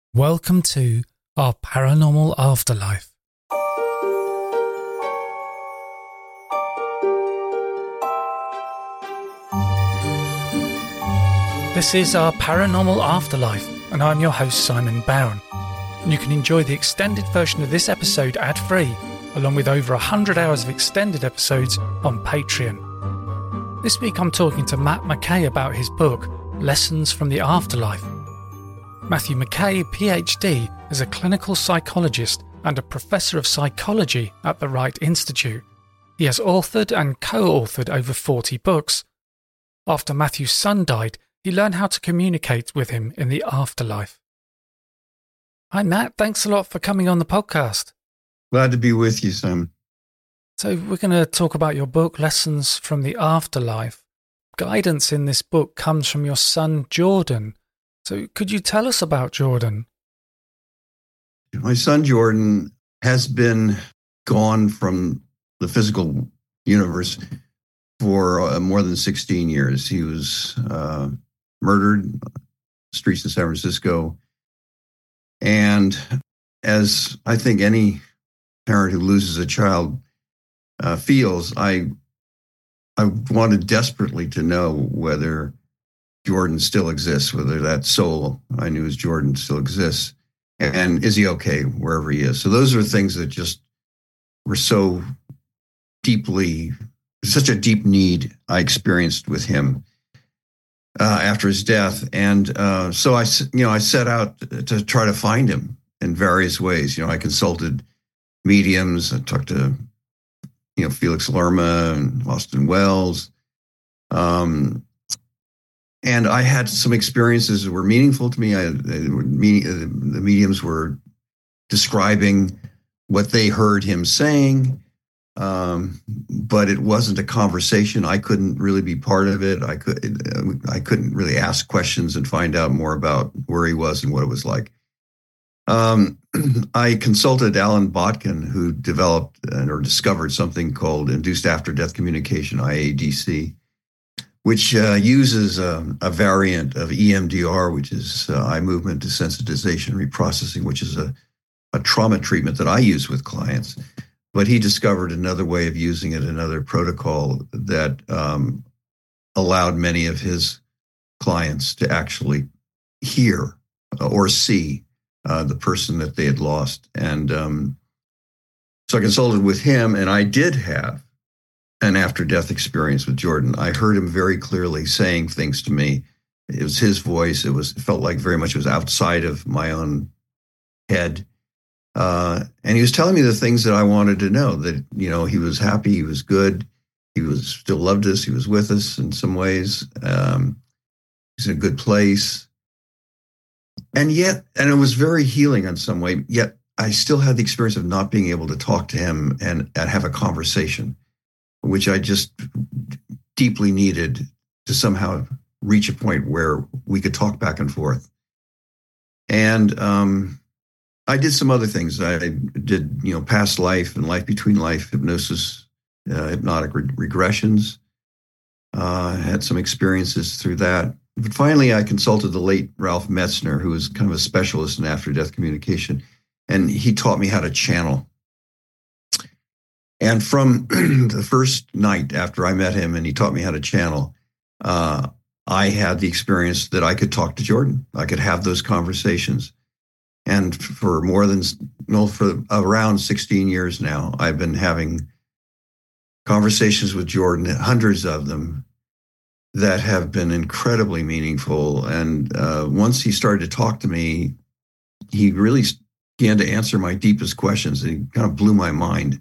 Welcome to our paranormal afterlife. This is our paranormal afterlife, and I'm your host Simon Bowen. And you can enjoy the extended version of this episode ad-free, along with over 100 hours of extended episodes on Patreon. This week I'm talking to Matt McKay about his book, Lessons from the Afterlife. Matthew McKay, PhD, is a clinical psychologist and a professor of psychology at the Wright Institute. He has authored and co-authored over 40 books. After Matthew's son died, he learned how to communicate with him in the afterlife. Hi Matt, thanks a lot for coming on the podcast. Glad to be with you, Simon. So we're going to talk about your book, Lessons from the Afterlife. Guidance in this book comes from your son, Jordan. So could you tell us about Jordan? My son, Jordan, has been gone from the physical universe for more than 16 years. He was murdered on the streets of San Francisco. And as I think any parent who loses a child feels, I wanted desperately to know whether Jordan still exists, whether that soul I knew as Jordan still exists, and is he okay wherever he is. So those are things that just were so deeply, such a deep need I experienced with him after his death. And so I set out to try to find him in various ways. I consulted mediums. I talked to, Felix Lerma and Austin Wells. And I had some experiences that were meaningful to me. The mediums were describing what they heard him saying, but it wasn't a conversation. I couldn't really be part of it. I couldn't really ask questions and find out more about where he was and what it was like. I consulted Alan Botkin, who developed or discovered something called induced after-death communication, IADC, which uses a variant of EMDR, which is eye movement desensitization reprocessing, which is a trauma treatment that I use with clients. But he discovered another way of using it, another protocol that allowed many of his clients to actually hear or see the person that they had lost. And so I consulted with him, and I did have an after-death experience with Jordan. I heard him very clearly saying things to me. It was his voice. It felt like very much it was outside of my own head. And he was telling me the things that I wanted to know, that, he was happy, he was good, he still loved us, he was with us in some ways. He's in a good place. And it was very healing in some way, yet I still had the experience of not being able to talk to him and have a conversation, which I just deeply needed to somehow reach a point where we could talk back and forth. And I did some other things. I did, past life and life between life hypnosis, hypnotic regressions. Had some experiences through that. But finally, I consulted the late Ralph Metzner, who was kind of a specialist in after-death communication, and he taught me how to channel. And from the first night after I met him and he taught me how to channel, I had the experience that I could talk to Jordan. I could have those conversations. And for for around 16 years now, I've been having conversations with Jordan, hundreds of them, that have been incredibly meaningful. And once he started to talk to me, he really began to answer my deepest questions. He kind of blew my mind.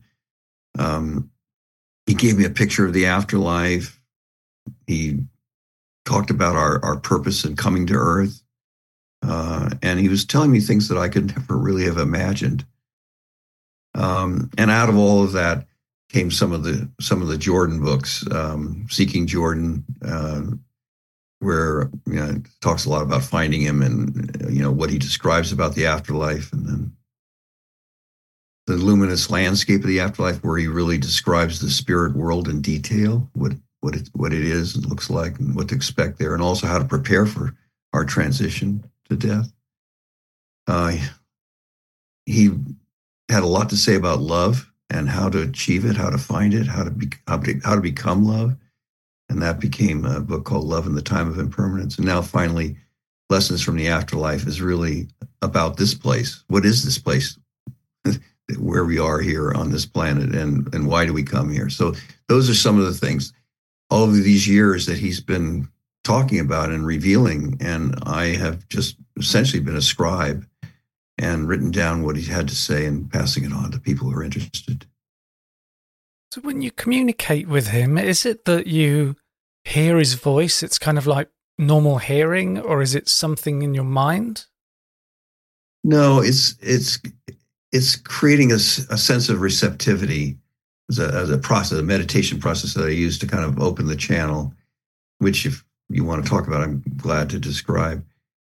He gave me a picture of the afterlife. He talked about our purpose in coming to Earth. And he was telling me things that I could never really have imagined. And out of all of that came some of the Jordan books, Seeking Jordan, where it talks a lot about finding him and what he describes about the afterlife, and then the luminous landscape of the afterlife, where he really describes the spirit world in detail, what it is and looks like, and what to expect there, and also how to prepare for our transition to death. Uh, he had a lot to say about love and how to achieve it, how to find it, how to become love. And that became a book called Love in the Time of Impermanence. And now finally, Lessons from the Afterlife is really about this place. What is this place where we are here on this planet, and why do we come here? So those are some of the things all of these years that he's been talking about and revealing. And I have just essentially been a scribe and written down what he had to say and passing it on to people who are interested. So when you communicate with him, is it that you hear his voice? It's kind of like normal hearing, or is it something in your mind? No, it's creating a sense of receptivity as a process, a meditation process that I use to kind of open the channel, which if you want to talk about, I'm glad to describe.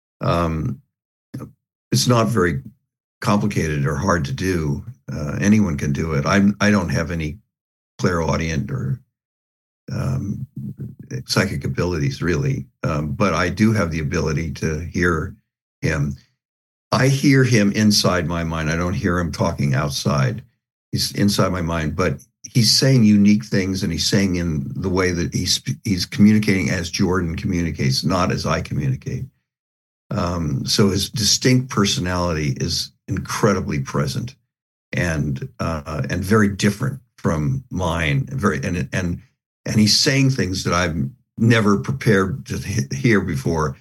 It's not very complicated or hard to do. Anyone can do it. I don't have any clairaudient or psychic abilities, really. But I do have the ability to hear him. I hear him inside my mind. I don't hear him talking outside. He's inside my mind, but he's saying unique things, and he's saying in the way that he's communicating as Jordan communicates, not as I communicate. So his distinct personality is incredibly present and very different from mine. And he's saying things that I've never prepared to hear before.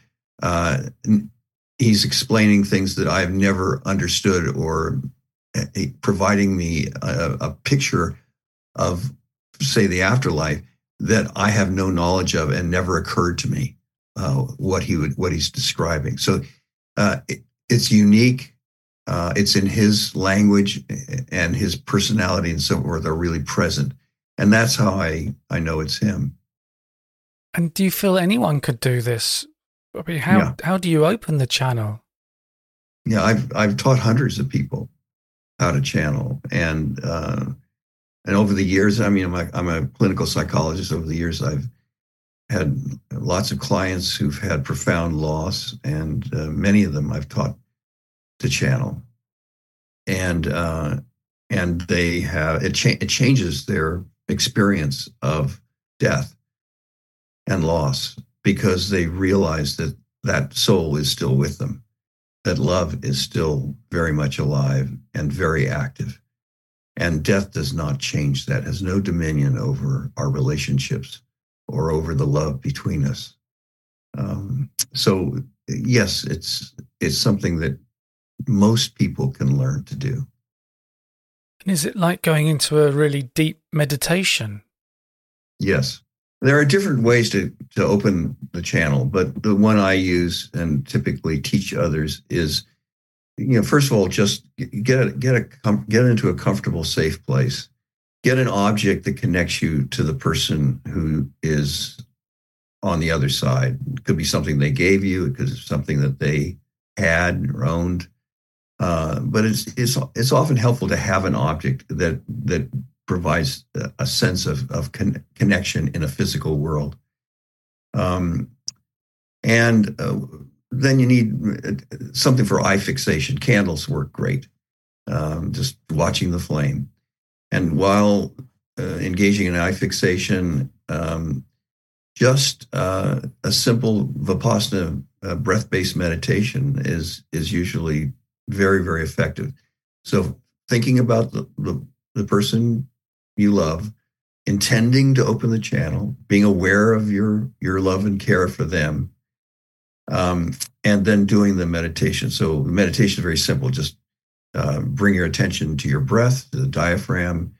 He's explaining things that I've never understood, or providing me a picture of, say, the afterlife that I have no knowledge of and never occurred to me. What he's describing. So it's unique. It's in his language, and his personality and so forth are really present. And that's how I know it's him. And do you feel anyone could do this? I mean, how do you open the channel? Yeah, I've taught hundreds of people how to channel, and over the years, I mean, I'm a clinical psychologist. Over the years, I've had lots of clients who've had profound loss, and many of them I've taught to channel, and they have it changes their experience of death and loss, because they realize that soul is still with them, that love is still very much alive and very active, and death does not change that, has no dominion over our relationships or over the love between us. So yes, it's something that most people can learn to do. And is it like going into a really deep meditation? Yes. There are different ways to open the channel, but the one I use and typically teach others is, first of all, just get into a comfortable, safe place. Get an object that connects you to the person who is on the other side. It could be something they gave you. It could be something that they had or owned. But it's often helpful to have an object that provides a sense of connection in a physical world. And then you need something for eye fixation. Candles work great. Just watching the flame. And while engaging in eye fixation, just a simple Vipassana breath-based meditation is usually very, very effective. So thinking about the person you love, intending to open the channel, being aware of your love and care for them, and then doing the meditation. So the meditation is very simple. Just bring your attention to your breath, to the diaphragm.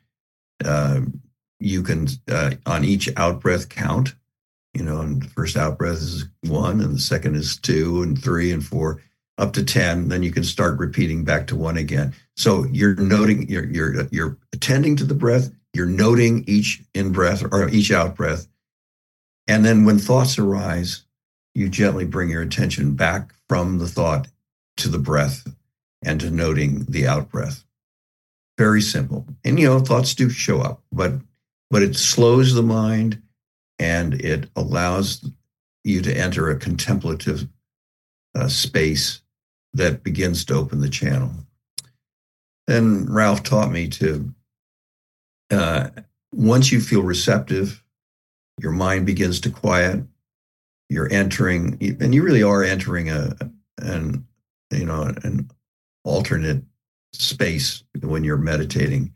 You can, on each out-breath, count. And the first out-breath is 1, and the second is 2, and 3, and 4, up to 10. Then you can start repeating back to 1 again. So you're noting, you're attending to the breath. You're noting each in-breath or each out-breath. And then when thoughts arise, you gently bring your attention back from the thought to the breath and to noting the out-breath. Very simple. And, thoughts do show up, but it slows the mind, and it allows you to enter a contemplative space that begins to open the channel. And Ralph taught me to, once you feel receptive, your mind begins to quiet. You're entering, and you really are entering an alternate space when you're meditating.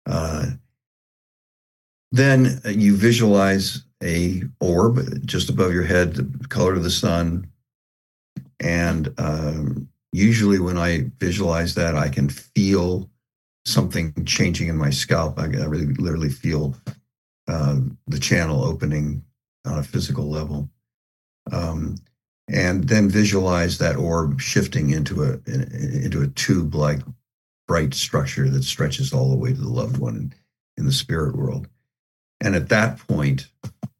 Then you visualize a orb just above your head, the color of the sun. And usually when I visualize that, I can feel something changing in my scalp. I really literally feel the channel opening on a physical level. And then visualize that orb shifting into a tube-like bright structure that stretches all the way to the loved one in the spirit world. And at that point,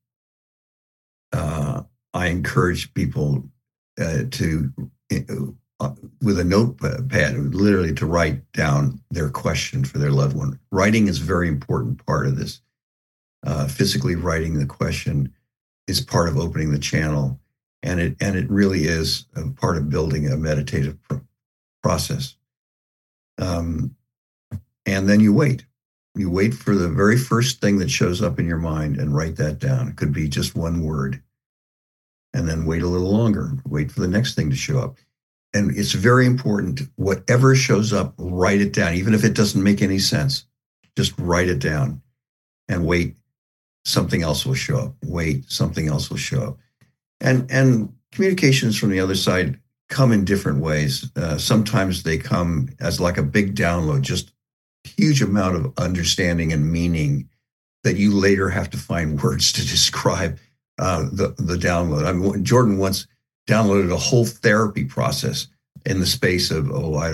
I encourage people to, with a notepad, literally to write down their question for their loved one. Writing is a very important part of this. Physically writing the question is part of opening the channel, and it really is a part of building a meditative process. And then you wait. You wait for the very first thing that shows up in your mind and write that down. It could be just one word. And then wait a little longer. Wait for the next thing to show up. And it's very important, whatever shows up, write it down. Even if it doesn't make any sense, just write it down and wait. Something else will show up. Wait, something else will show up. And communications from the other side come in different ways. Sometimes they come as like a big download, just huge amount of understanding and meaning that you later have to find words to describe the download. I mean, Jordan once downloaded a whole therapy process in the space of,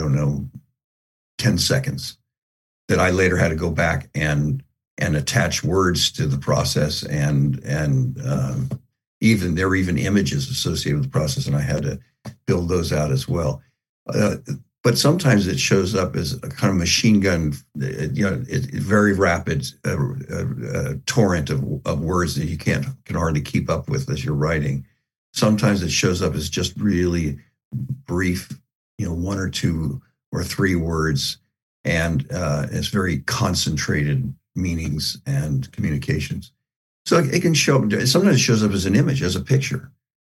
10 seconds that I later had to go back and attach words to the process and even there were even images associated with the process, and I had to build those out as well. But sometimes it shows up as a kind of machine gun, very rapid torrent of words that you can hardly keep up with as you're writing. Sometimes it shows up as just really brief, one or two or three words, and it's very concentrated meanings and communications. So it can show up. Sometimes it shows up as an image, as a picture,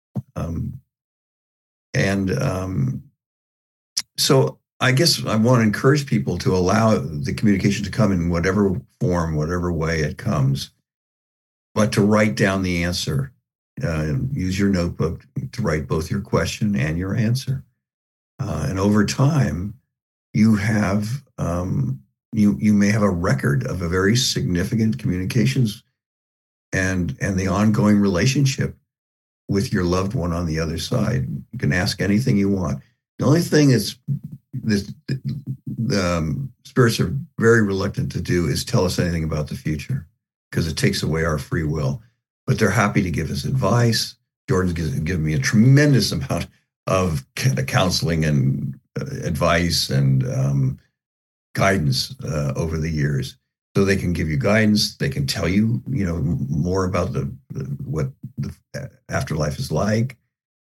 So I guess I want to encourage people to allow the communication to come in whatever form, whatever way it comes, but to write down the answer. Use your notebook to write both your question and your answer. And over time, you have you may have a record of a very significant communications and the ongoing relationship with your loved one on the other side. You can ask anything you want. The only thing the spirits are very reluctant to do is tell us anything about the future, because it takes away our free will. But they're happy to give us advice. Jordan's given me a tremendous amount of counseling and advice and guidance over the years. So they can give you guidance. They can tell you, more about what the afterlife is like.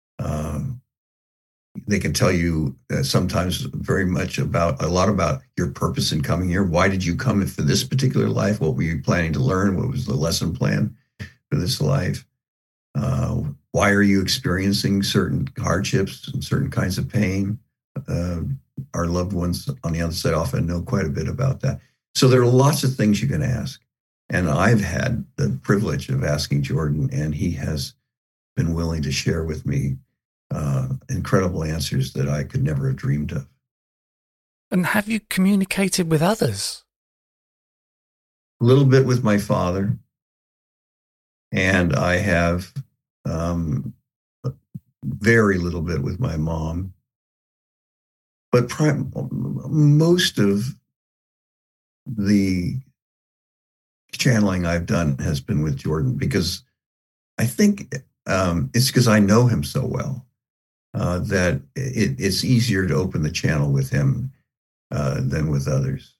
They can tell you sometimes very much a lot about your purpose in coming here. Why did you come for this particular life? What were you planning to learn? What was the lesson plan for this life? Why are you experiencing certain hardships and certain kinds of pain? Our loved ones on the other side often know quite a bit about that. So there are lots of things you can ask. And I've had the privilege of asking Jordan, and he has been willing to share with me incredible answers that I could never have dreamed of. And have you communicated with others? A little bit with my father, and I have very little bit with my mom. But most of the channeling I've done has been with Jordan, because I think it's because I know him so well that it's easier to open the channel with him than with others.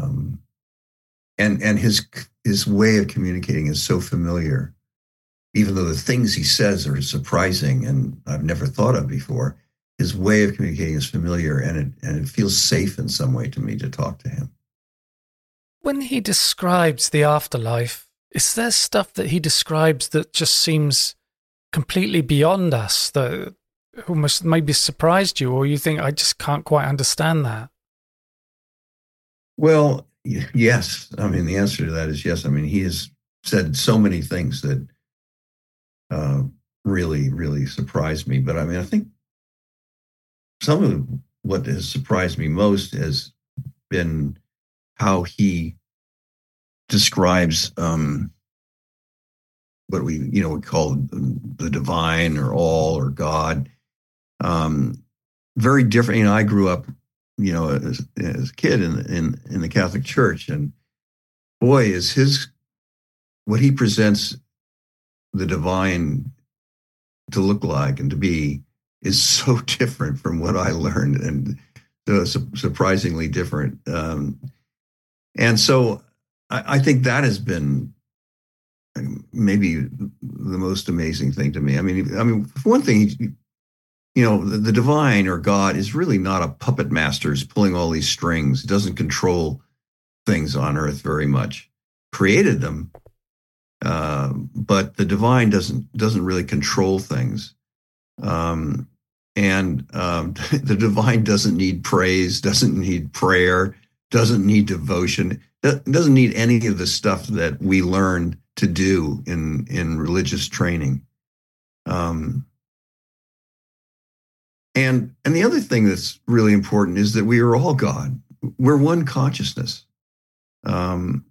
And his way of communicating is so familiar, even though the things he says are surprising and I've never thought of before. his way of communicating is familiar, and it feels safe in some way to me to talk to him. When he describes the afterlife, is there stuff that he describes that just seems completely beyond us, that almost maybe surprised you, or you think, I just can't quite understand that? Well, yes. I mean, the answer to that is yes. I mean, he has said so many things that really, really surprised me. But I mean, I think some of what has surprised me most has been how he describes what we would call the divine or all or God. Very different. I grew up, as a kid in the Catholic Church, and boy, is what he presents the divine to look like and to be is so different from what I learned, and surprisingly different. And so I think that has been maybe the most amazing thing to me. I mean, for one thing, the divine or God is really not a puppet master who's pulling all these strings. It doesn't control things on earth very much. Created them, but the divine doesn't really control things. The divine doesn't need praise, doesn't need prayer, doesn't need devotion, doesn't need any of the stuff that we learn to do in religious training. And the other thing that's really important is that we are all God. We're one consciousness. And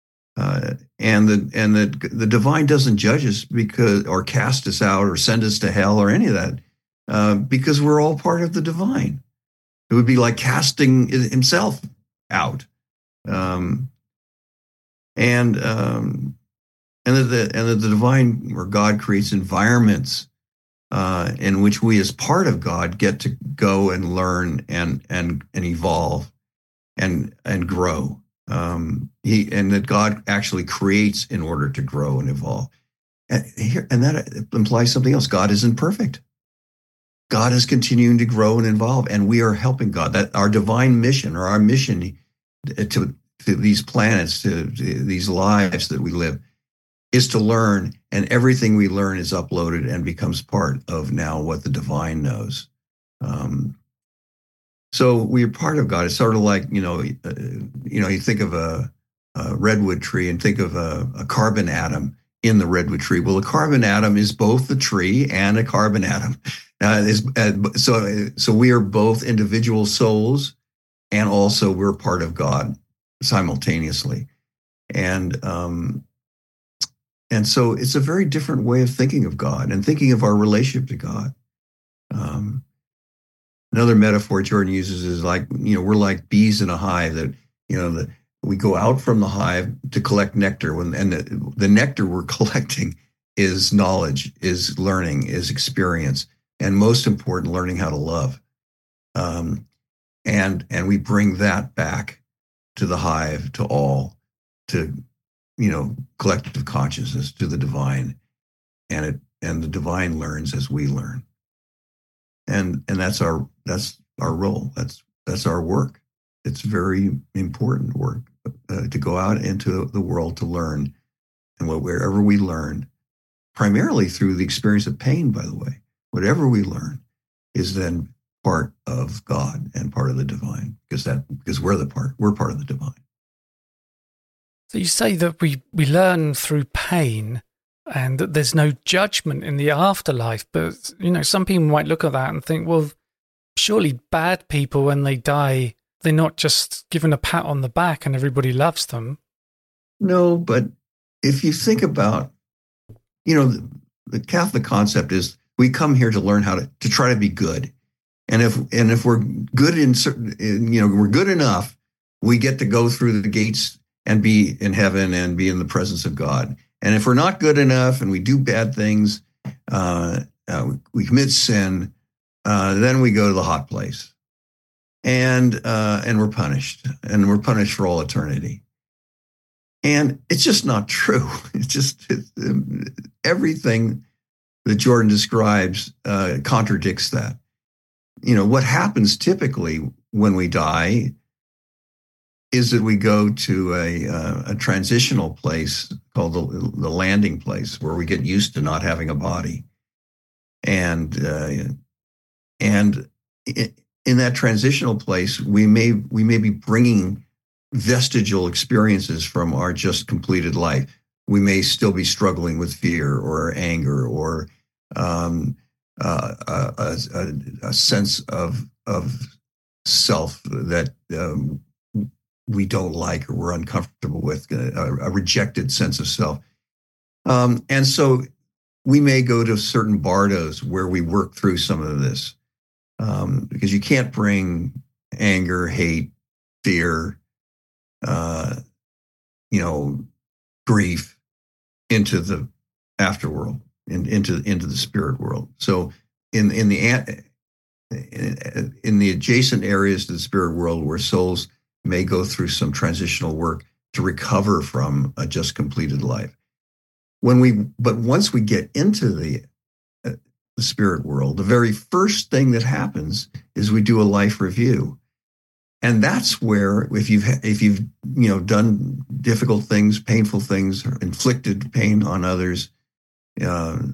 the divine doesn't judge us or cast us out or send us to hell or any of that, because we're all part of the divine. It would be like casting himself out. And the divine or God creates environments in which we, as part of God, get to go and learn and evolve and grow. And that God actually creates in order to grow and evolve. And that implies something else. God isn't perfect. God is continuing to grow and evolve, and we are helping God. That our divine mission, or our mission to these planets, to these lives that we live, is to learn, and everything we learn is uploaded and becomes part of now what the divine knows. So we are part of God. It's sort of like, you think of a redwood tree and think of a carbon atom in the redwood tree. Well, a carbon atom is both the tree and a carbon atom. So we are both individual souls, and also we're part of God simultaneously. And so it's a very different way of thinking of God and thinking of our relationship to God. Another metaphor Jordan uses is like, we're like bees in a hive that, we go out from the hive to collect nectar, and the nectar we're collecting is knowledge, is learning, is experience, and most important, learning how to love. And we bring that back to the hive, to all, to collective consciousness, to the divine, and the divine learns as we learn, and that's our role. That's our work. It's very important work to go out into the world to learn, and wherever we learn, primarily through the experience of pain, by the way, whatever we learn is then part of God and part of the divine, because we're part of the divine. So you say that we learn through pain and that there's no judgment in the afterlife. But, some people might look at that and think, well, surely bad people, when they die, they're not just given a pat on the back and everybody loves them. No, but if you think about, the Catholic concept is we come here to learn how to try to be good. And if we're good in certain, we're good enough, we get to go through the gates and be in heaven and be in the presence of God. And if we're not good enough and we do bad things, we commit sin, then we go to the hot place, and we're punished for all eternity. And it's just not true. It's everything that Jordan describes contradicts that. what happens typically when we die is that we go to a transitional place called the landing place, where we get used to not having a body. And in that transitional place, we may be bringing vestigial experiences from our just completed life. We may still be struggling with fear or anger or a sense of self that we don't like or we're uncomfortable with, a rejected sense of self. And so we may go to certain bardos where we work through some of this, because you can't bring anger, hate, fear, grief into the afterworld, into the spirit world. So in the adjacent areas to the spirit world, where souls may go through some transitional work to recover from a just completed life. But once we get into the spirit world, the very first thing that happens is we do a life review. And that's where, if you've done difficult things, painful things, or inflicted pain on others, the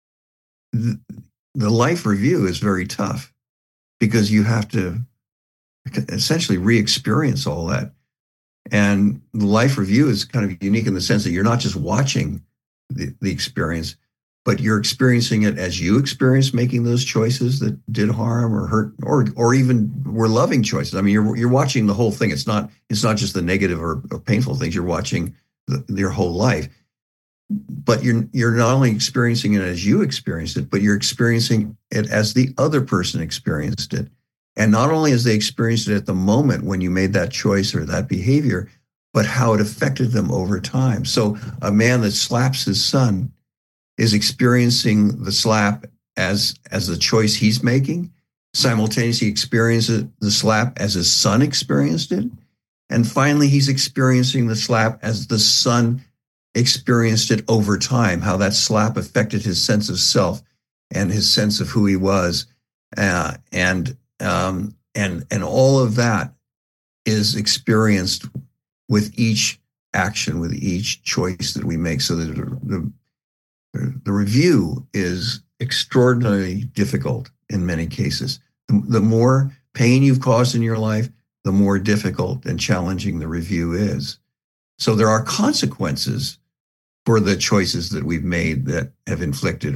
life review is very tough, because you have to essentially re-experience all that. And the life review is kind of unique in the sense that you're not just watching the experience, but you're experiencing it as you experience making those choices that did harm or hurt, or even were loving choices. I mean, you're watching the whole thing. It's not just the negative or painful things. You're watching your whole life. But you're not only experiencing it as you experienced it, but you're experiencing it as the other person experienced it. And not only as they experienced it at the moment when you made that choice or that behavior, but how it affected them over time. So a man that slaps his son is experiencing the slap as the choice he's making, simultaneously experiences the slap as his son experienced it. And finally, he's experiencing the slap as the son experienced it over time, how that slap affected his sense of self and his sense of who he was. And all of that is experienced with each action, with each choice that we make. So that the review is extraordinarily difficult in many cases. The more pain you've caused in your life, the more difficult and challenging the review is. So there are consequences for the choices that we've made that have inflicted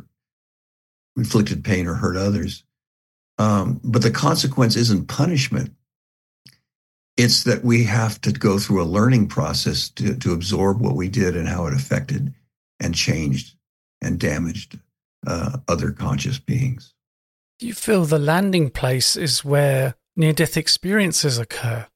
pain or hurt others. But the consequence isn't punishment. It's that we have to go through a learning process to absorb what we did and how it affected and changed and damaged other conscious beings. Do you feel the landing place is where near-death experiences occur?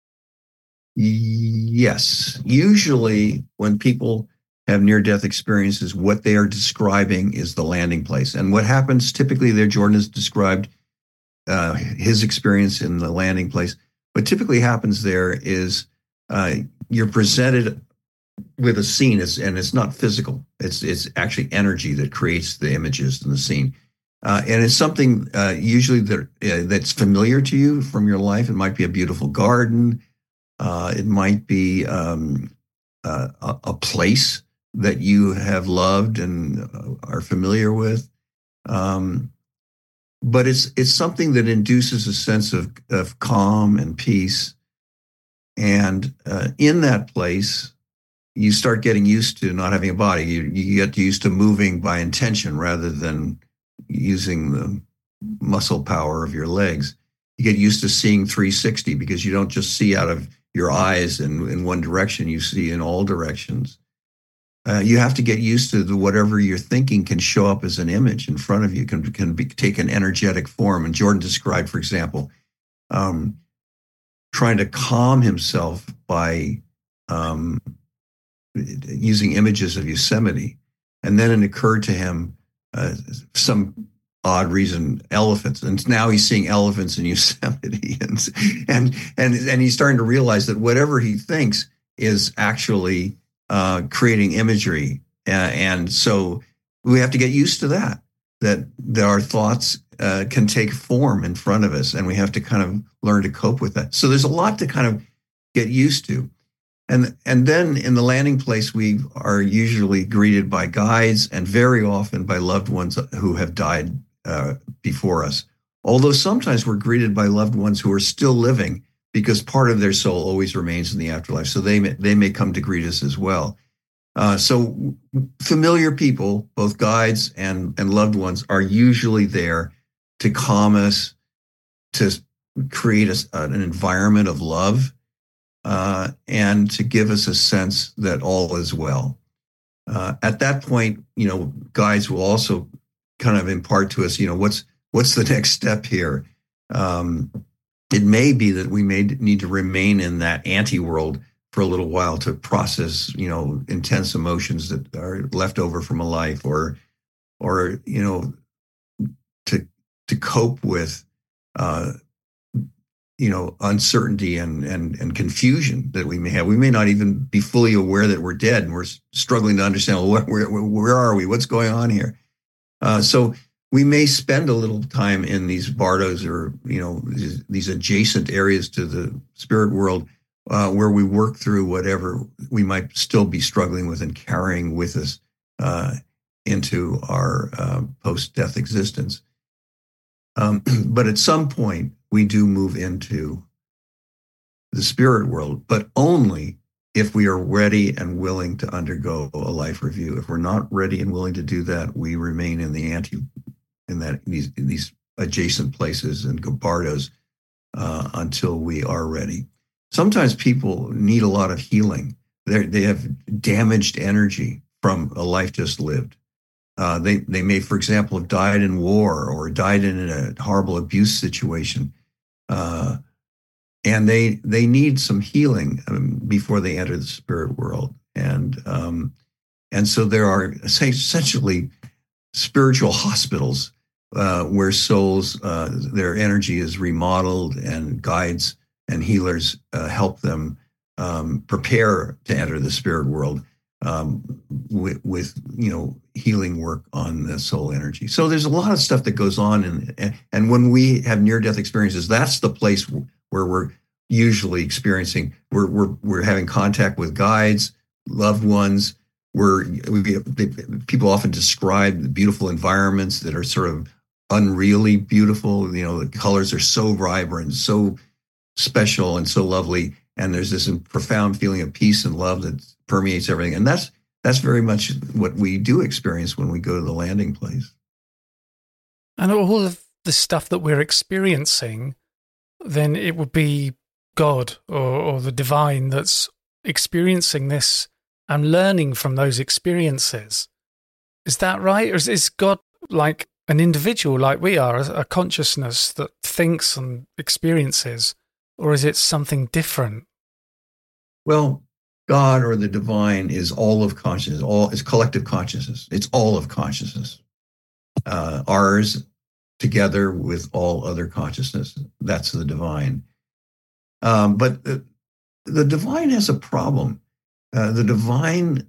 Yes. Usually when people have near-death experiences, what they are describing is the landing place. And what happens typically there, Jordan has described his experience in the landing place. What typically happens there is you're presented with a scene, and it's not physical. It's actually energy that creates the images in the scene. And it's something usually that's familiar to you from your life. It might be a beautiful garden. It might be a place that you have loved and are familiar with. But it's something that induces a sense of calm and peace. And in that place, you start getting used to not having a body. You get used to moving by intention rather than using the muscle power of your legs. You get used to seeing 360 because you don't just see out of your eyes in one direction, you see in all directions. You have to get used to whatever you're thinking can show up as an image in front of you, can take an energetic form. And Jordan described, for example, trying to calm himself by using images of Yosemite. And then it occurred to him, some odd reason, elephants. And now he's seeing elephants in Yosemite. And he's starting to realize that whatever he thinks is actually creating imagery. And so we have to get used to that. that our thoughts can take form in front of us, and we have to kind of learn to cope with that. So there's a lot to kind of get used to. And then in the landing place, we are usually greeted by guides and very often by loved ones who have died before us. Although sometimes we're greeted by loved ones who are still living, because part of their soul always remains in the afterlife. So they may come to greet us as well. So familiar people, both guides and loved ones, are usually there to calm us, to create an environment of love, and to give us a sense that all is well. At that point, guides will also kind of impart to us, what's the next step here? It may be that we may need to remain in that anti-world for a little while to process, intense emotions that are left over from a life, or to cope with, uncertainty and confusion that we may have. We may not even be fully aware that we're dead, and we're struggling to understand, well, where are we? What's going on here? So we may spend a little time in these bardos, or these adjacent areas to the spirit world, where we work through whatever we might still be struggling with and carrying with us into our post-death existence. But at some point, we do move into the spirit world, but only if we are ready and willing to undergo a life review. If we're not ready and willing to do that, we remain in the in these adjacent places and bardos until we are ready. Sometimes people need a lot of healing. They have damaged energy from a life just lived. They may, for example, have died in war or died in a horrible abuse situation, and they need some healing before they enter the spirit world. And so there are essentially spiritual hospitals where souls, their energy is remodeled, and guides and healers help them prepare to enter the spirit world with healing work on the soul energy. So there's a lot of stuff that goes on, and when we have near-death experiences, that's the place where we're usually experiencing. We're having contact with guides, loved ones. People often describe the beautiful environments that are sort of unreally beautiful. The colors are so vibrant, so special, and so lovely. And there's this profound feeling of peace and love that permeates everything. And that's very much what we do experience when we go to the landing place. And all of the stuff that we're experiencing, then it would be God or the divine that's experiencing this and learning from those experiences. Is that right? Or is God like an individual like we are, a consciousness that thinks and experiences? Or is it something different? Well, God or the divine is all of consciousness, is collective consciousness. It's all of consciousness. Ours together with all other consciousness. That's the divine. But the divine has a problem. The divine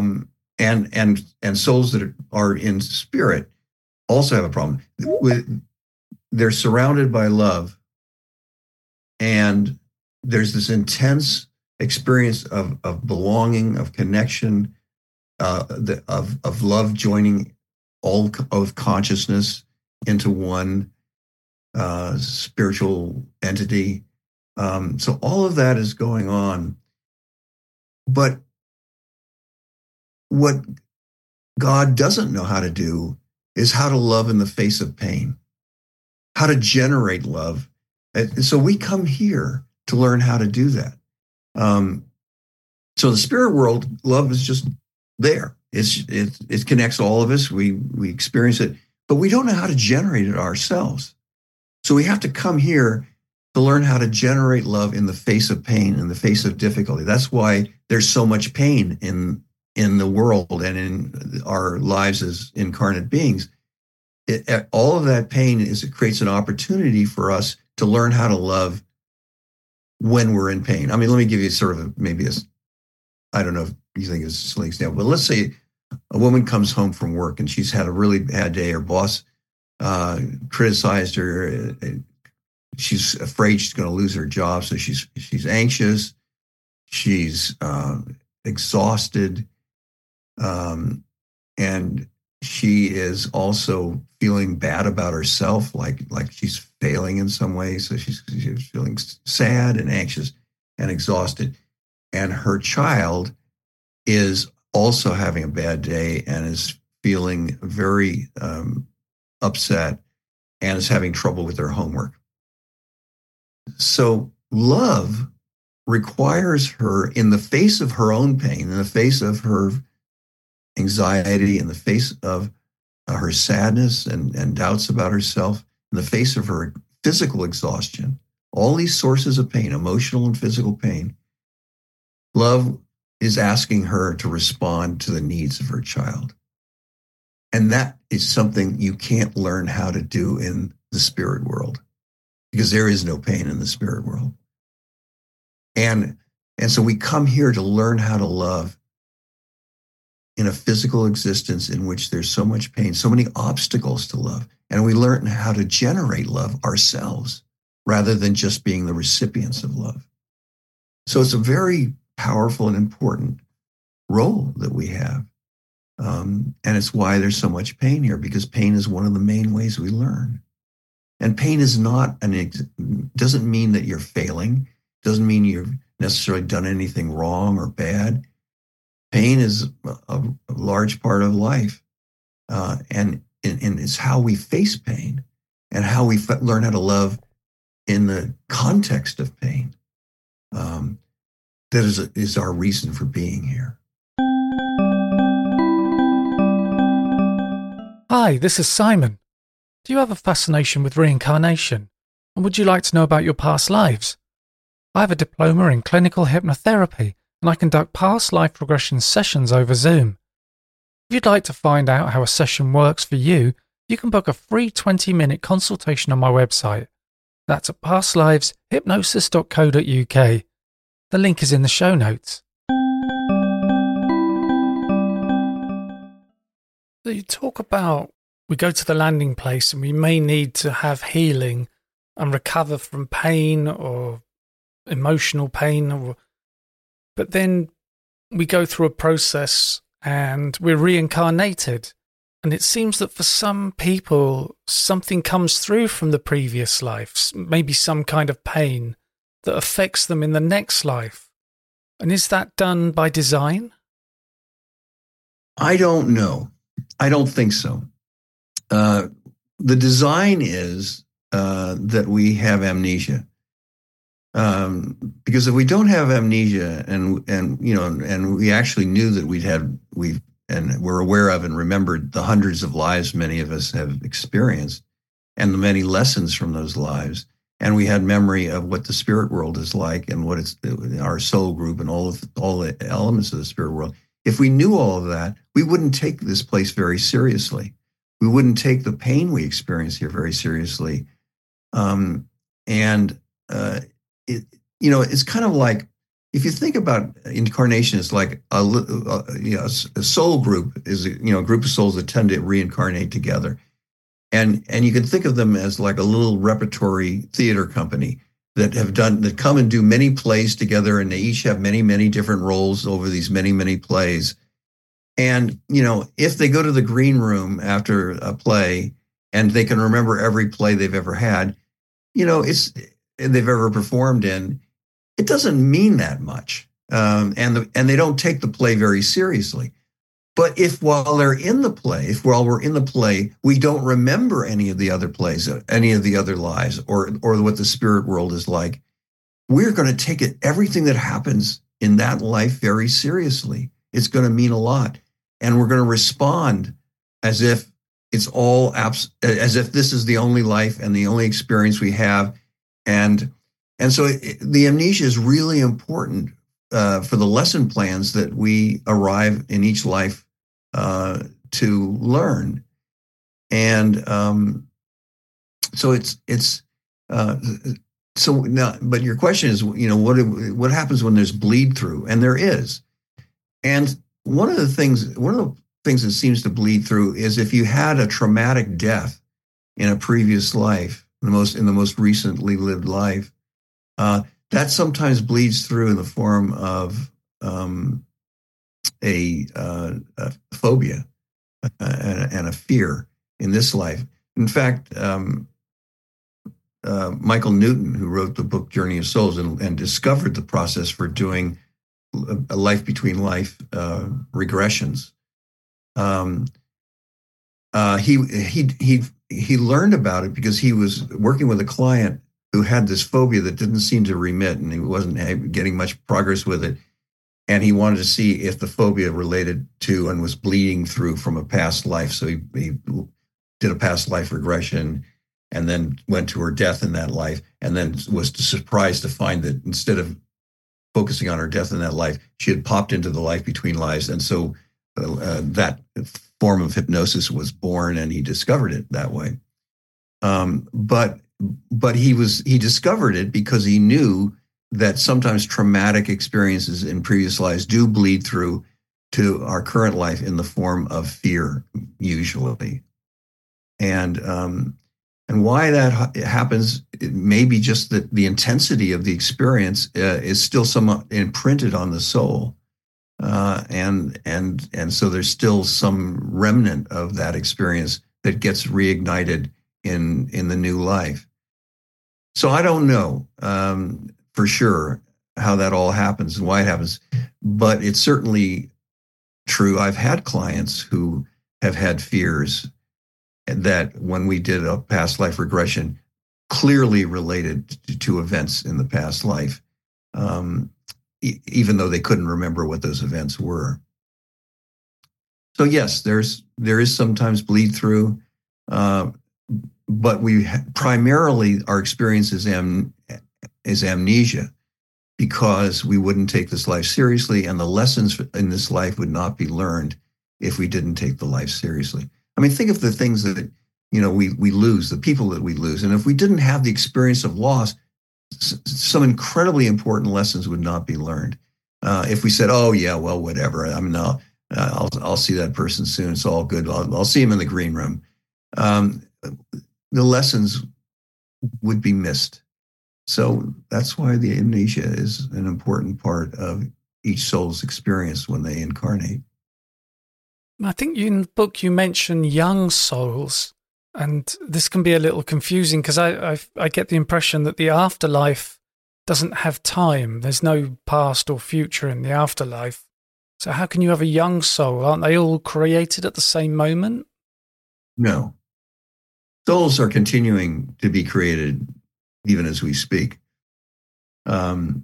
and souls that are in spirit also have a problem. They're surrounded by love, and there's this intense experience of belonging, of connection, of love joining all of consciousness into one spiritual entity. So all of that is going on. But what God doesn't know how to do is how to love in the face of pain, how to generate love. And so we come here to learn how to do that. So the spirit world, love is just there. It connects all of us. We experience it, but we don't know how to generate it ourselves. So we have to come here to learn how to generate love in the face of pain, in the face of difficulty. That's why there's so much pain in the world and in our lives as incarnate beings. All of that pain it creates an opportunity for us to learn how to love when we're in pain. I mean, let me give you sort of I don't know if you think it's a silly example, but let's say A woman comes home from work and she's had a really bad day. Her boss criticized her. She's afraid she's going to lose her job, so she's anxious. She's exhausted, and she is also feeling bad about herself, like she's failing in some way. So she's feeling sad and anxious and exhausted. And her child is also having a bad day and is feeling very upset and is having trouble with their homework. So love requires her, in the face of her own pain, in the face of her anxiety, in the face of her sadness and doubts about herself, in the face of her physical exhaustion, all these sources of pain, emotional and physical pain, love is asking her to respond to the needs of her child. And that is something you can't learn how to do in the spirit world, because there is no pain in the spirit world. And so we come here to learn how to love in a physical existence in which there's so much pain, so many obstacles to love. And we learn how to generate love ourselves rather than just being the recipients of love. So it's a very powerful and important role that we have. And it's why there's so much pain here, because pain is one of the main ways we learn. And pain is doesn't mean that you're failing, doesn't mean you've necessarily done anything wrong or bad. Pain is a large part of life. And it's how we face pain and how we learn how to love in the context of pain. That is our reason for being here. Hi, this is Simon. Do you have a fascination with reincarnation? And would you like to know about your past lives? I have a diploma in clinical hypnotherapy, and I conduct past life regression sessions over Zoom. If you'd like to find out how a session works for you, you can book a free 20-minute consultation on my website. That's at pastliveshypnosis.co.uk. The link is in the show notes. So you talk about we go to the landing place and we may need to have healing and recover from pain or emotional pain, but then we go through a process and we're reincarnated. And it seems that for some people, something comes through from the previous life, maybe some kind of pain that affects them in the next life. And is that done by design? I don't know. I don't think so. The design is that we have amnesia. Because if we don't have amnesia and we actually knew that and we're aware of and remembered the hundreds of lives many of us have experienced and the many lessons from those lives, and we had memory of what the spirit world is like and what it's our soul group and all the elements of the spirit world. If we knew all of that, we wouldn't take this place very seriously. We wouldn't take the pain we experience here very seriously. It's kind of like, if you think about incarnation, it's like a soul group is a group of souls that tend to reincarnate together, and you can think of them as like a little repertory theater company that come and do many plays together, and they each have many different roles over these many plays. And if they go to the green room after a play and they can remember every play they've ever had, they've ever performed in, it doesn't mean that much. And they don't take the play very seriously. But if while we're in the play, we don't remember any of the other plays, any of the other lives, or what the spirit world is like, we're going to take everything that happens in that life very seriously. It's going to mean a lot. And we're going to respond as if it's all as if this is the only life and the only experience we have. And so the amnesia is really important for the lesson plans that we arrive in each life to learn. And so so now, but your question is, what happens when there's bleed through? And there is. And one of the things that seems to bleed through is if you had a traumatic death in a previous life, in the most recently lived life, that sometimes bleeds through in the form of a phobia and a fear in this life. In fact, Michael Newton, who wrote the book Journey of Souls and discovered the process for doing a life between life regressions, he learned about it because he was working with a client who had this phobia that didn't seem to remit, and he wasn't getting much progress with it. And he wanted to see if the phobia related to and was bleeding through from a past life. So he did a past life regression and then went to her death in that life, and then was surprised to find that instead of focusing on her death in that life, she had popped into the life between lives. And so that form of hypnosis was born, and he discovered it that way. But he discovered it because he knew that sometimes traumatic experiences in previous lives do bleed through to our current life in the form of fear, usually. And why that happens, it may be just that the intensity of the experience is still somewhat imprinted on the soul. And so there's still some remnant of that experience that gets reignited in the new life. So I don't know for sure how that all happens and why it happens, but it's certainly true. I've had clients who have had fears that when we did a past life regression, clearly related to events in the past life, even though they couldn't remember what those events were. So yes, there is sometimes bleed through, but primarily our experience is amnesia, because we wouldn't take this life seriously, and the lessons in this life would not be learned if we didn't take the life seriously. I mean, think of the things that we lose, the people that we lose, and if we didn't have the experience of loss, some incredibly important lessons would not be learned. If we said, "Oh yeah, well, whatever. I mean, I'll see that person soon. It's all good. I'll see him in the green room." The lessons would be missed. So that's why the amnesia is an important part of each soul's experience when they incarnate. I think in the book you mention young souls, and this can be a little confusing because I get the impression that the afterlife doesn't have time. There's no past or future in the afterlife. So how can you have a young soul? Aren't they all created at the same moment? No. Souls are continuing to be created even as we speak. And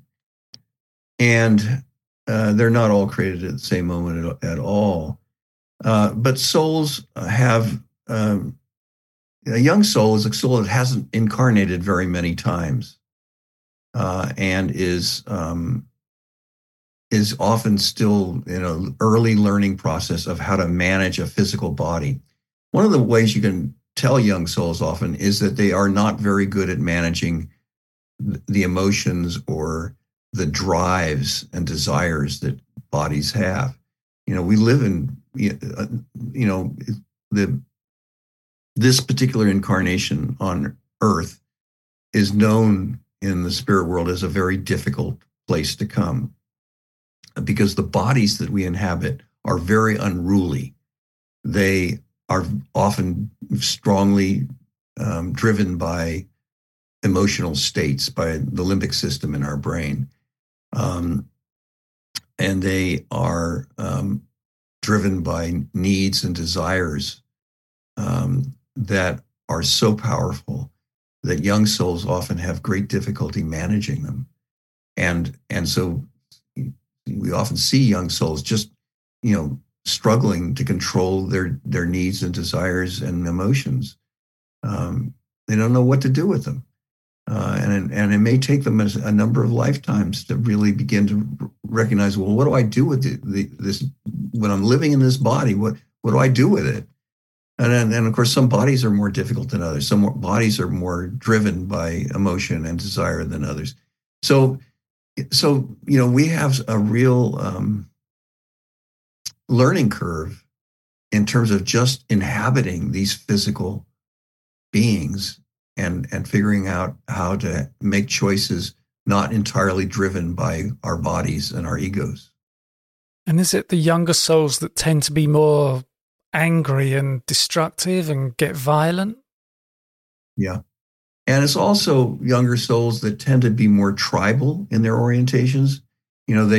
they're not all created at the same moment at all. But souls have, a young soul is a soul that hasn't incarnated very many times, and is often still in an early learning process of how to manage a physical body. One of the ways you can tell young souls often is that they are not very good at managing the emotions or the drives and desires that bodies have. We live in, this particular incarnation on Earth is known in the spirit world as a very difficult place to come, because the bodies that we inhabit are very unruly. They are often strongly driven by emotional states, by the limbic system in our brain. And they are driven by needs and desires that are so powerful that young souls often have great difficulty managing them. And so we often see young souls just, struggling to control their needs and desires and emotions. They don't know what to do with them. And it may take them a number of lifetimes to really begin to recognize, well, what do I do with this when I'm living in this body? What do I do with it? And of course, some bodies are more difficult than others. Some bodies are more driven by emotion and desire than others. So we have a real learning curve in terms of just inhabiting these physical beings and figuring out how to make choices not entirely driven by our bodies and our egos. And is it the younger souls that tend to be more angry and destructive and get violent? Yeah. And it's also younger souls that tend to be more tribal in their orientations. You know,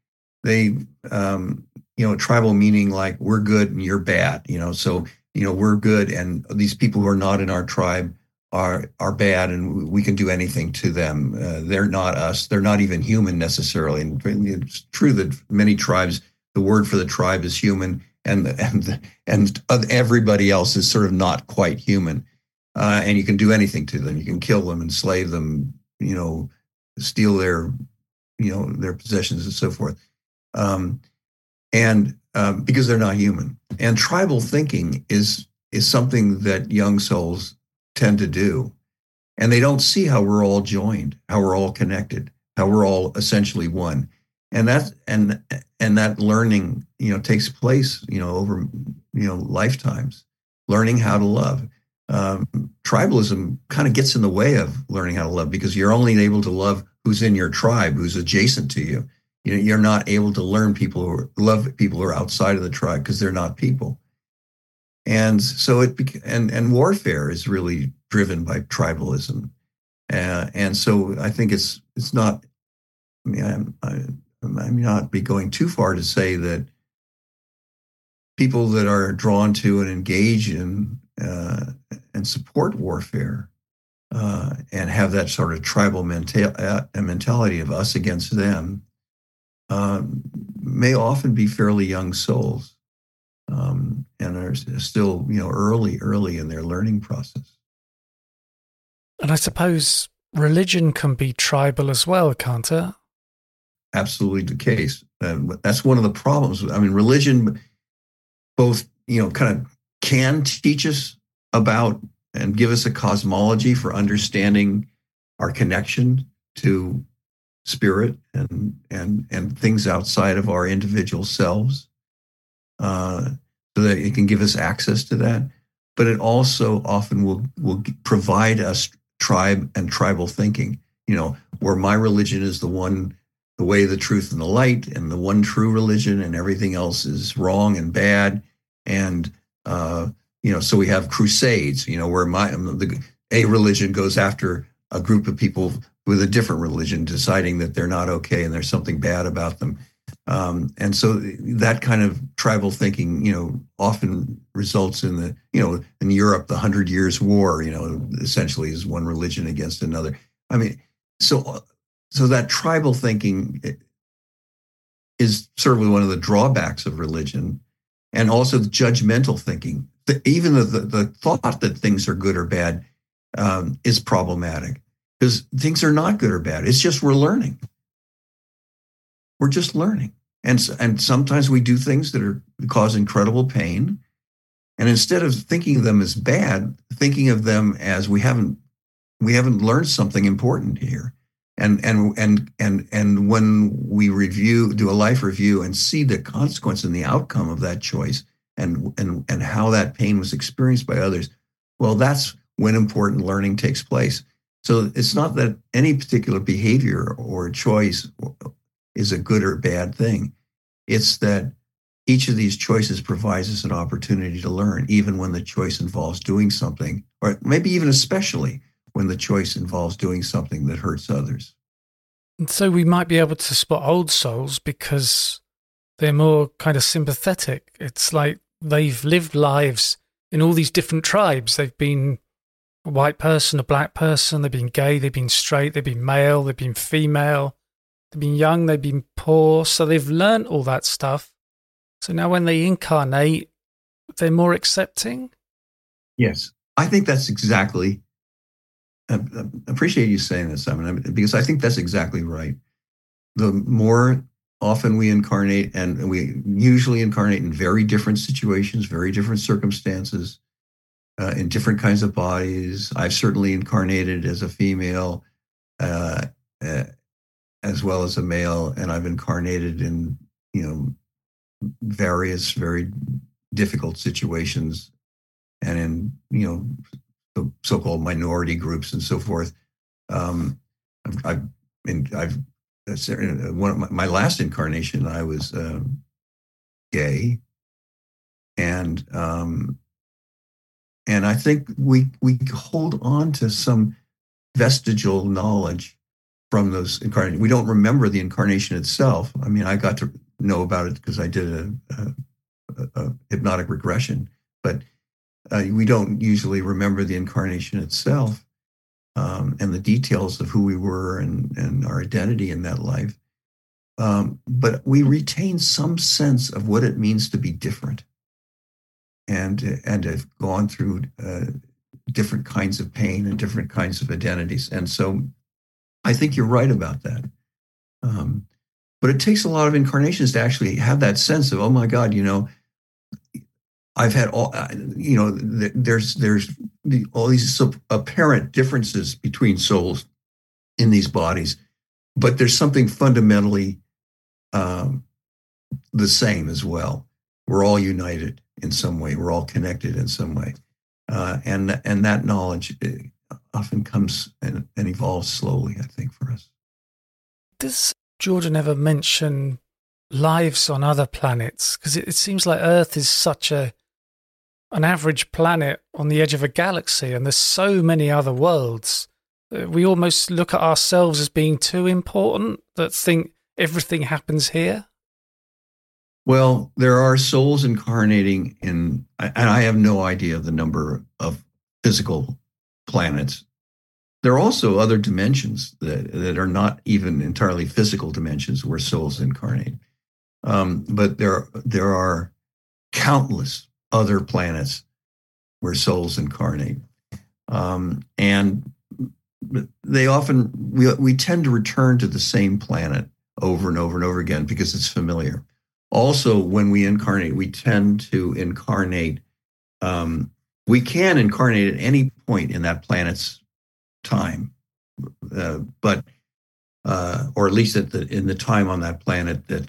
tribal meaning like we're good and you're bad, so, we're good and these people who are not in our tribe are bad and we can do anything to them. They're not us. They're not even human necessarily. And it's true that many tribes, the word for the tribe is human and everybody else is sort of not quite human. And you can do anything to them. You can kill them, enslave them, steal their possessions and so forth. Because they're not human. And tribal thinking is something that young souls tend to do. And they don't see how we're all joined, how we're all connected, how we're all essentially one. And that learning, takes place, over, lifetimes, learning how to love. Tribalism kind of gets in the way of learning how to love because you're only able to love who's in your tribe, who's adjacent to you. You're not able to love people who are outside of the tribe because they're not people. And so and warfare is really driven by tribalism. And so I think it's not, I may not be going too far to say that people that are drawn to and engage in and support warfare and have that sort of tribal mentality of us against them may often be fairly young souls and are still, early in their learning process. And I suppose religion can be tribal as well, can't it? Absolutely the case. That's one of the problems. I mean, religion both, kind of can teach us about and give us a cosmology for understanding our connection to spirit and things outside of our individual selves, so that it can give us access to that. But it also often will provide us tribe and tribal thinking, where my religion is the way, the truth, and the light, and the one true religion, and everything else is wrong and bad. And so we have crusades, where a religion goes after a group of people with a different religion, deciding that they're not okay and there's something bad about them. And so that kind of tribal thinking, often results in in Europe, the 100 Years' War, essentially is one religion against another. I mean, so that tribal thinking is certainly one of the drawbacks of religion, and also the judgmental thinking. Even the thought that things are good or bad is problematic, because things are not good or bad. It's just we're learning. We're just learning. And sometimes we do things that cause incredible pain. And instead of thinking of them as bad, thinking of them as we haven't learned something important here. And when we do a life review and see the consequence and the outcome of that choice and how that pain was experienced by others, well, that's when important learning takes place. So it's not that any particular behavior or choice is a good or bad thing. It's that each of these choices provides us an opportunity to learn, even when the choice involves doing something, or maybe even especially when the choice involves doing something that hurts others. And so we might be able to spot old souls because they're more kind of sympathetic. It's like they've lived lives in all these different tribes. They've been a white person, a black person, they've been gay, they've been straight, they've been male, they've been female, they've been young, they've been poor. So they've learned all that stuff. So now when they incarnate, they're more accepting? Yes, I think that's exactly... I appreciate you saying this, Simon, because I think that's exactly right. The more often we incarnate, and we usually incarnate in very different situations, very different circumstances, in different kinds of bodies. I've certainly incarnated as a female as well as a male, and I've incarnated in various very difficult situations and in, the so-called minority groups and so forth. I've one of my last incarnation, I was gay, and I think we hold on to some vestigial knowledge from those incarnations. We don't remember the incarnation itself. I mean, I got to know about it because I did a hypnotic regression, but we don't usually remember the incarnation itself and the details of who we were and our identity in that life. But we retain some sense of what it means to be different and have gone through different kinds of pain and different kinds of identities. And so I think you're right about that. But it takes a lot of incarnations to actually have that sense of, oh my God, I've had all, there's all these apparent differences between souls in these bodies, but there's something fundamentally the same as well. We're all united in some way. We're all connected in some way. And that knowledge often comes and evolves slowly, I think, for us. Does Jordan ever mention lives on other planets? Because it seems like Earth is such an average planet on the edge of a galaxy, and there's so many other worlds. We almost look at ourselves as being too important, that think everything happens here. Well, there are souls incarnating in, and I have no idea the number of physical planets. There are also other dimensions that are not even entirely physical dimensions where souls incarnate. But there are countless other planets where souls incarnate. And they often, we tend to return to the same planet over and over and over again because it's familiar. Also, when we incarnate, we tend to incarnate, we can incarnate at any point in that planet's time, but or at least in the time on that planet that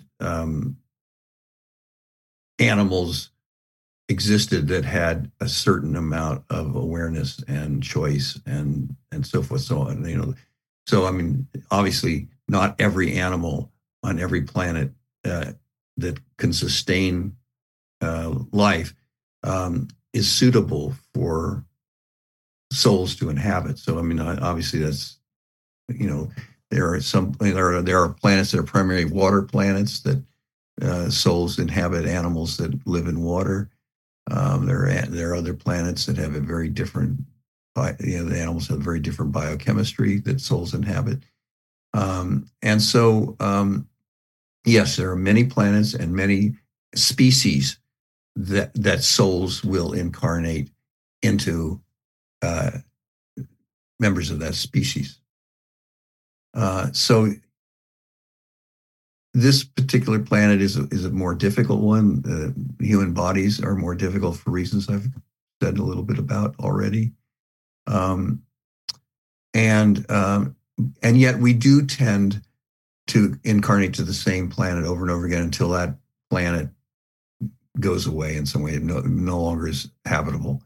animals existed that had a certain amount of awareness and choice and so forth, so on. So I mean, obviously, not every animal on every planet that can sustain life is suitable for souls to inhabit. So I mean, obviously, that's there are planets that are primarily water planets that souls inhabit animals that live in water. There are other planets that have a very different, the animals have very different biochemistry that souls inhabit. And so, yes, there are many planets and many species that souls will incarnate into members of that species. So this particular planet is a more difficult one. Human bodies are more difficult for reasons I've said a little bit about already. And yet we do tend to incarnate to the same planet over and over again until that planet goes away in some way, it no longer is habitable.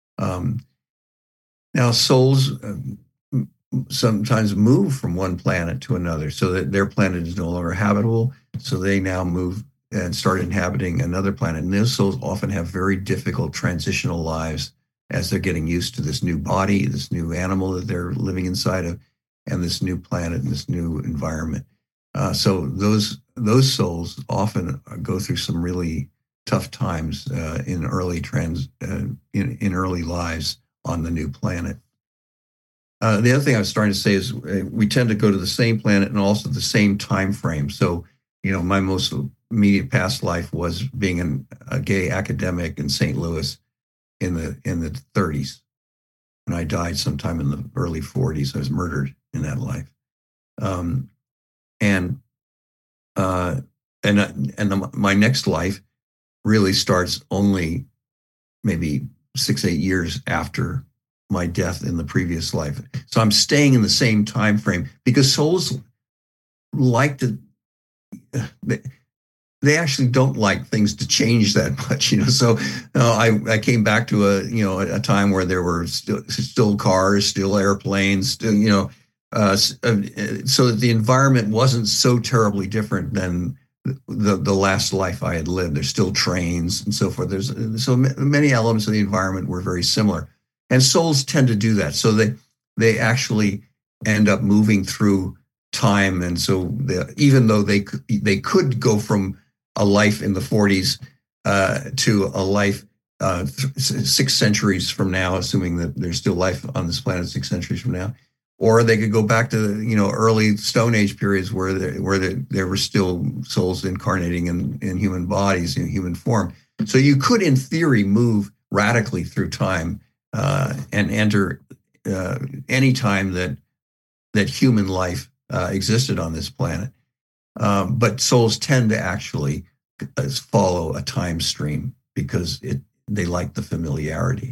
Now, souls sometimes move from one planet to another so that their planet is no longer habitable. So they now move and start inhabiting another planet. And those souls often have very difficult transitional lives as they're getting used to this new body, this new animal that they're living inside of, and this new planet and this new environment. So those souls often go through some really tough times in early in early lives on the new planet. The other thing I was starting to say is we tend to go to the same planet and also the same time frame. So, my most immediate past life was being a gay academic in St. Louis in the 30s, and I died sometime in the early 40s. I was murdered in that life, my next life really starts only maybe 6-8 years after my death in the previous life. So I'm staying in the same time frame because souls like to, they actually don't like things to change that much, So I came back to a time where there were still cars, still airplanes, still, so that the environment wasn't so terribly different than the last life I had lived. There's still trains and so forth. There's so many elements of the environment were very similar, and souls tend to do that. So they actually end up moving through time, and so even though they could go from a life in the 40s to a life 6 centuries from now, assuming that there's still life on this planet 6 centuries from now, or they could go back to early Stone Age periods where there were still souls incarnating in human bodies, in human form. So you could, in theory, move radically through time and enter any time that human life existed on this planet. But souls tend to actually follow a time stream because they like the familiarity.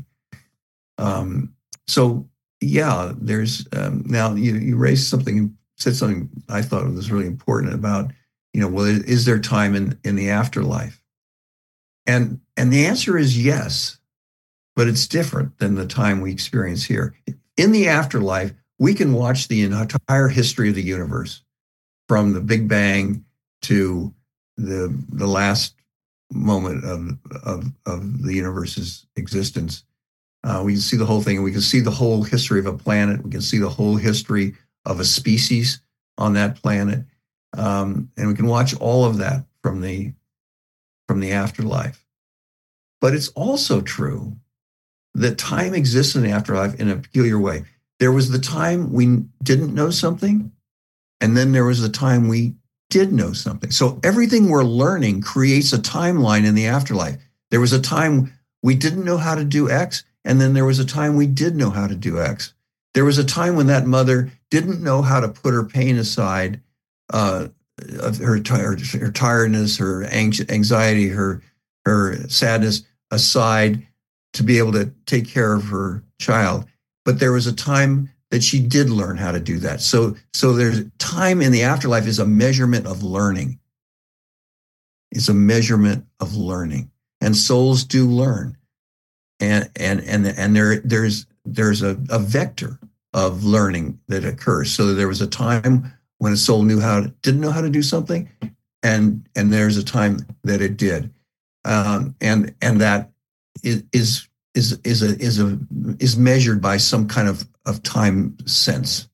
So yeah, there's now you said something I thought was really important about, well, is there time in the afterlife? And the answer is yes, but it's different than the time we experience here. In the afterlife, we can watch the entire history of the universe, from the Big Bang to the last moment of the universe's existence. We can see the whole thing. We can see the whole history of a planet. We can see the whole history of a species on that planet, and we can watch all of that from the afterlife. But it's also true that time exists in the afterlife in a peculiar way. There was the time we didn't know something, and then there was the time we did know something. So everything we're learning creates a timeline in the afterlife. There was a time we didn't know how to do X, and then there was a time we did know how to do X. There was a time when that mother didn't know how to put her pain aside, of her tiredness, her anxiety, her sadness aside, to be able to take care of her child. But there was a time that she did learn how to do that. So there's time in the afterlife is a measurement of learning. It's a measurement of learning, and souls do learn, and there's a vector of learning that occurs. So there was a time when a soul didn't know how to do something, and there's a time that it did, and that is measured by some kind of time sense.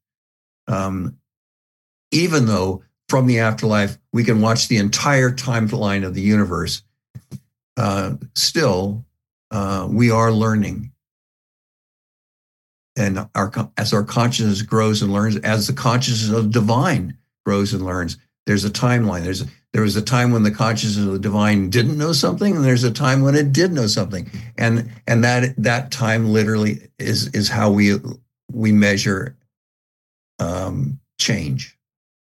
Even though from the afterlife we can watch the entire timeline of the universe, still we are learning. And as our consciousness grows and learns, as the consciousness of the divine grows and learns, there's a timeline. There was a time when the consciousness of the divine didn't know something, and there's a time when it did know something. And that time literally is how we measure change.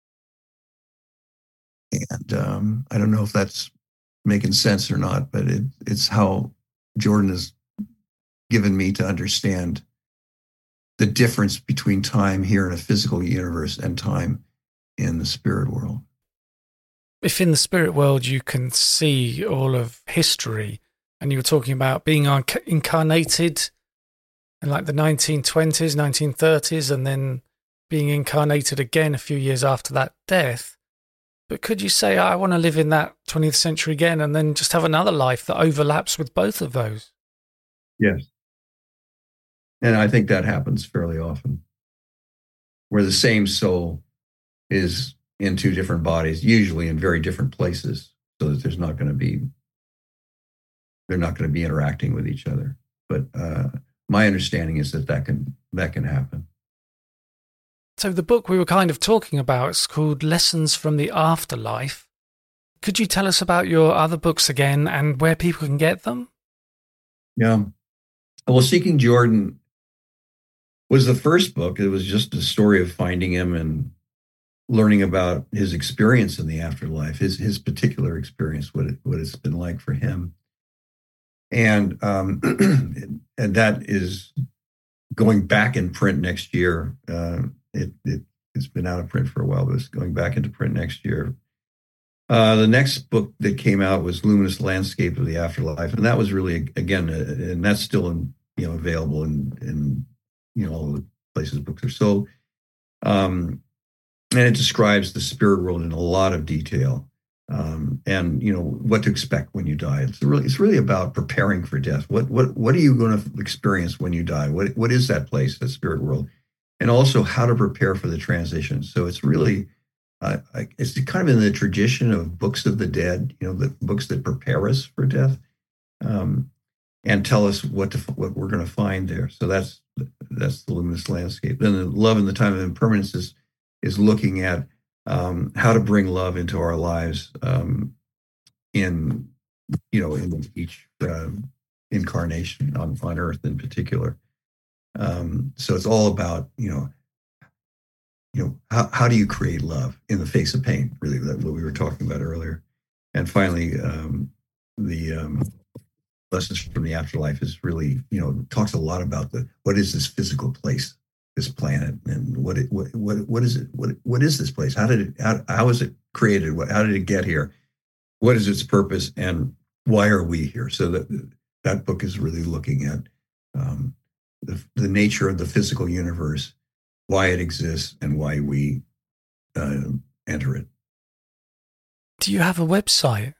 And I don't know if that's making sense or not, but it's how Jordan has given me to understand the difference between time here in a physical universe and time in the spirit world. If in the spirit world you can see all of history, and you were talking about being incarnated in like the 1920s, 1930s, and then being incarnated again a few years after that death, but could you say, I want to live in that 20th century again, and then just have another life that overlaps with both of those? Yes. And I think that happens fairly often, where the same soul is in two different bodies, usually in very different places, so that they're not going to be interacting with each other. But my understanding is that can happen. So the book we were kind of talking about is called Lessons from the Afterlife. Could you tell us about your other books again and where people can get them? Yeah. Well, Seeking Jordan was the first book. It was just a story of finding him and learning about his experience in the afterlife, his particular experience, what it's been like for him. And and that is going back in print next year. It's been out of print for a while, but it's going back into print next year. The next book that came out was Luminous Landscape of the Afterlife, and that was really, again, and that's still available in all the places books are sold. And it describes the spirit world in a lot of detail, and what to expect when you die. It's really about preparing for death. What are you going to experience when you die? What is that place, that spirit world, and also how to prepare for the transition. So it's really it's kind of in the tradition of books of the dead, the books that prepare us for death, and tell us what we're going to find there. So that's the Luminous Landscape. Then the Love in the Time of Impermanence is looking at how to bring love into our lives in each incarnation on Earth in particular. So it's all about how do you create love in the face of pain? Really, that's what we were talking about earlier. And finally, the Lessons from the Afterlife is really talks a lot about what is this physical place, this planet, and what is it? What is this place? How is it created? How did it get here? What is its purpose, and why are we here? So that book is really looking at the nature of the physical universe, why it exists, and why we enter it. Do you have a website?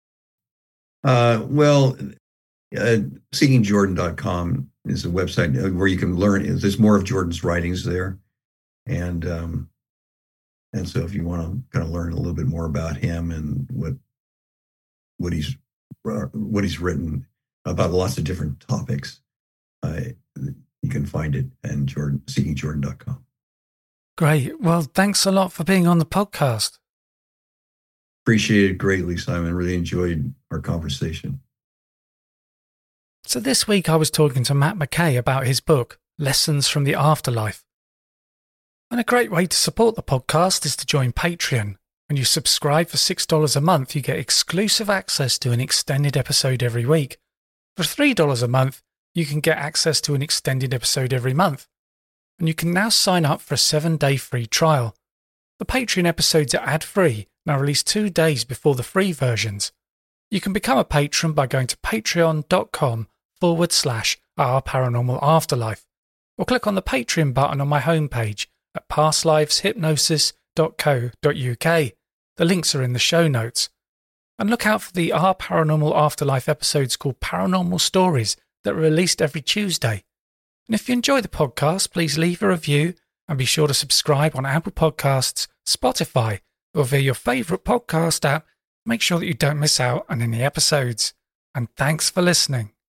Well, seekingjordan.com is a website where you can learn. There's more of Jordan's writings there, and so if you want to kind of learn a little bit more about him and what he's written about lots of different topics, you can find it in seekingjordan.com. Great. Well, thanks a lot for being on the podcast. Appreciate it greatly, Simon. Really enjoyed our conversation. So this week I was talking to Matt McKay about his book, Lessons from the Afterlife. And a great way to support the podcast is to join Patreon. When you subscribe for $6 a month, you get exclusive access to an extended episode every week. For $3 a month, you can get access to an extended episode every month. And you can now sign up for a 7-day free trial. The Patreon episodes are ad-free and are released 2 days before the free versions. You can become a patron by going to patreon.com/Our Paranormal Afterlife, or click on the Patreon button on my homepage at pastliveshypnosis.co.uk. The links are in the show notes. And look out for the Our Paranormal Afterlife episodes called Paranormal Stories that are released every Tuesday. And if you enjoy the podcast, please leave a review and be sure to subscribe on Apple Podcasts, Spotify, or via your favourite podcast app. Make sure that you don't miss out on any episodes. And thanks for listening.